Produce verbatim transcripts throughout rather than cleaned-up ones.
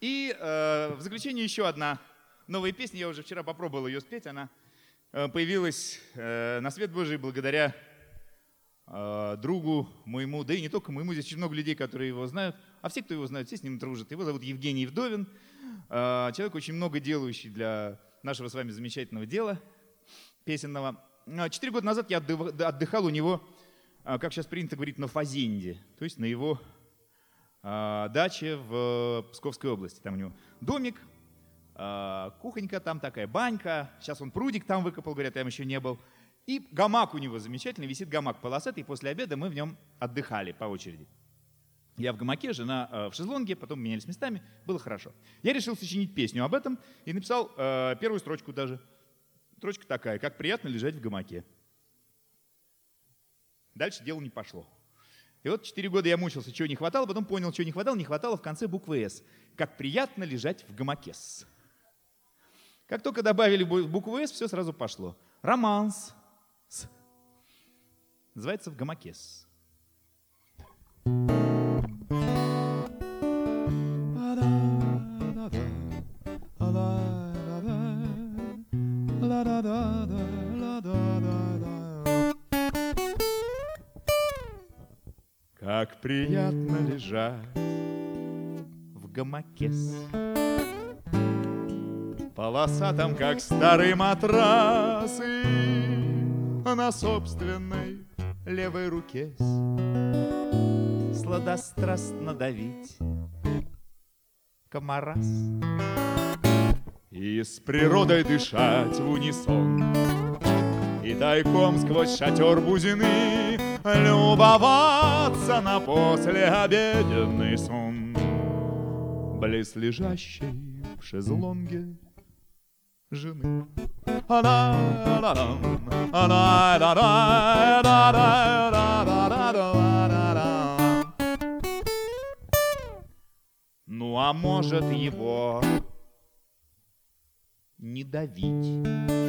И э, в заключение еще одна новая песня. Я уже вчера попробовал ее спеть. Она э, появилась э, на свет Божий благодаря э, другу моему, да и не только моему. Здесь очень много людей, которые его знают. А все, кто его знает, все с ним дружат. Его зовут Евгений Вдовин. Э, человек, очень много делающий для нашего с вами замечательного дела песенного. Четыре года назад я отдыхал у него, как сейчас принято говорить, на фазенде, то есть на его э, даче в Псковской области. Там у него домик, э, кухонька там такая, банька. Сейчас он прудик там выкопал, говорят, я там еще не был. И гамак у него замечательный, висит гамак полосатый. И после обеда мы в нем отдыхали по очереди. Я в гамаке, жена э, в шезлонге, потом менялись местами, было хорошо. Я решил сочинить песню об этом и написал э, первую строчку даже. Строчка такая: «Как приятно лежать в гамаке». Дальше дело не пошло. И вот четыре года я мучился, чего не хватало, потом понял, чего не хватало. Не хватало в конце буквы «С». «Как приятно лежать в гамаке». Как только добавили букву «С», все сразу пошло. Романс. Называется «В гамаке». Как приятно лежать в гамаке, полосатом, как старый матрас, и на собственной левой руке сладострастно давить комарас и с природой дышать в унисон, и тайком сквозь шатер бузины любоваться на послеобеденный сон близ лежащей в шезлонге жены. Ну а может его не давить?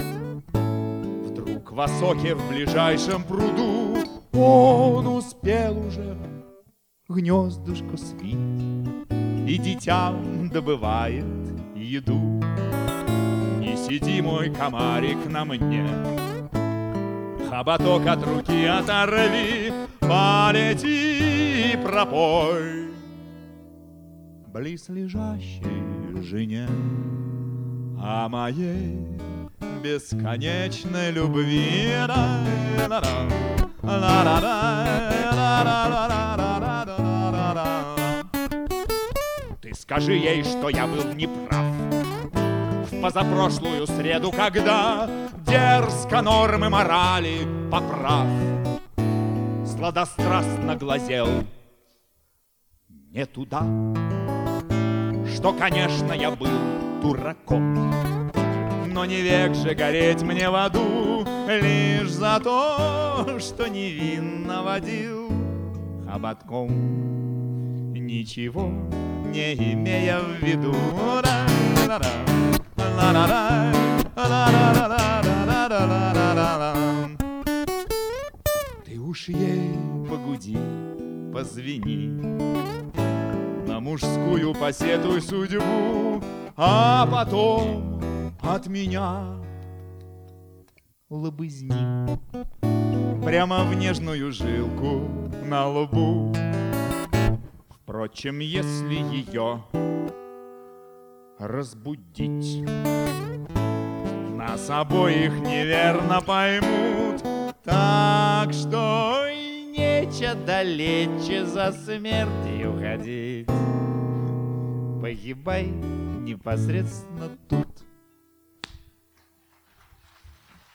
Вдруг в осоке в ближайшем пруду он успел уже гнездышко свить, и дитя добывает еду. Не сиди, мой комарик, на мне, хоботок от руки оторви, полети и пропой близ лежащей жене о моей бесконечной любви. Ты скажи ей, что я был неправ в позапрошлую среду, когда дерзко нормы морали поправ сладострастно глазел не туда, что, конечно, я был дураком, но не век же гореть мне в аду лишь за то, что невинно водил хоботком, ничего не имея в виду. Ты уж ей погуди, позвени, на мужскую посетуй судьбу, а потом от меня лобызни прямо в нежную жилку на лбу. Впрочем, если ее разбудить, нас обоих неверно поймут, так что нече далече за смертью ходить. Погибай непосредственно тут.